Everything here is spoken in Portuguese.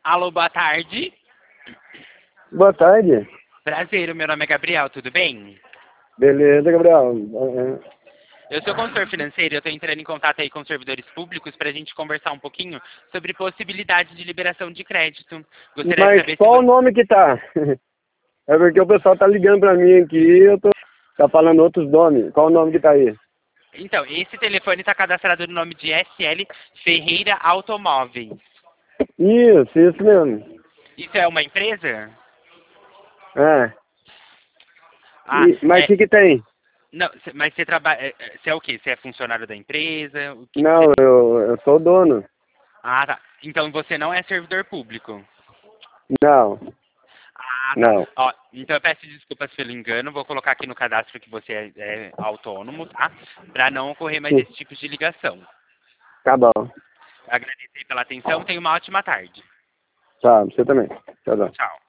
Alô, boa tarde. Boa tarde. Prazer, o meu nome é Gabriel, tudo bem? Beleza, Gabriel. Eu sou consultor financeiro, eu estou entrando em contato aí com servidores públicos para a gente conversar um pouquinho sobre possibilidade de liberação de crédito. Gostaria de Mas saber se qual o você... nome que tá? É porque o pessoal tá ligando pra mim aqui e tá falando outros nomes. Qual o nome que tá aí? Então, esse telefone está cadastrado no nome de SL Ferreira Automóveis. Isso mesmo. Isso é uma empresa? É. Ah, Mas o é... que tem? Não, mas você trabalha... Você é o quê? Você é funcionário da empresa? O que Não, você... eu sou o dono. Ah, tá. Então você não é servidor público. Não, Ah, tá. não. Ó, então eu peço desculpas pelo engano, vou colocar aqui no cadastro que você é autônomo, tá? Para não ocorrer mais Sim, esse tipo de ligação. tá bom. Agradecer pela atenção, tenha uma ótima tarde. Tá, você também. Tchau, tchau. Tchau.